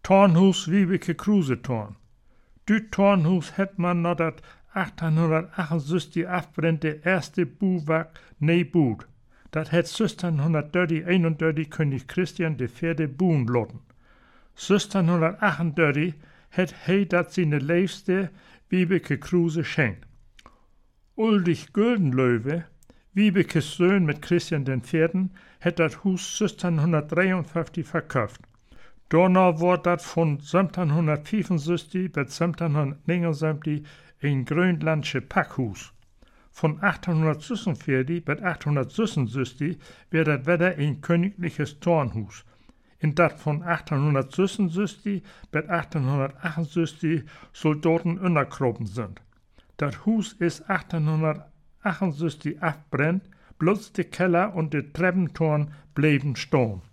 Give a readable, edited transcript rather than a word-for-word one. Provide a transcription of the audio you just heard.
Tornhus Wiebeke Krusetorn. Dit Tornhus het man noch dat 1868 afbrennte erste Buwak nee boet. Dat het 1631 König Christian IV boen loten. 1638 het hij dat zijn leefste Wiebeke Kruse schenkt. Ulrich Guldenlöwe, Wiebekes Zoon met Christian IV, het dat huis 1653 verkauft. Daarna wordt dat van 1765 tot 1779 een Grönlandsche pakhuis. Van 1846 tot 1866 werd dat weer een königliches Tornhuis. En dat van 1866 tot 1868 soldaten onderkropen zijn. Dat huis is 1868 afbrennt, bloß de Keller und de Treppentoren bleven staan.